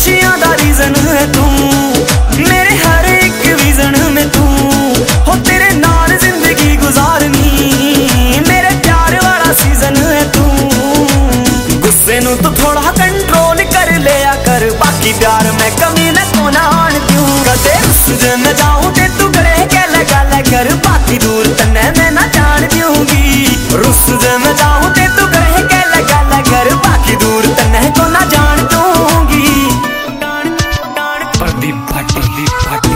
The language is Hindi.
खुशियां दा रीजन है तू, मेरे हर एक विजन में तू हो, तेरे नाल जिंदगी गुजारनी, मेरे प्यार वाला सीजन है तू। गुस्से नू तो थोड़ा कंट्रोल कर लिया कर, बाकी प्यार में कमी न को ना आन दूं। कदे रुस जे मैं जाऊं ते तू गले के लगा ले कर, बाकी दूर तन्ने मैं ना जान दूंगी। रुस जे मैं जाऊं ते तू गले के लगा ले कर, बाकी दूर तन्ने को ना जान दूंगी। प्रदीप भट्ट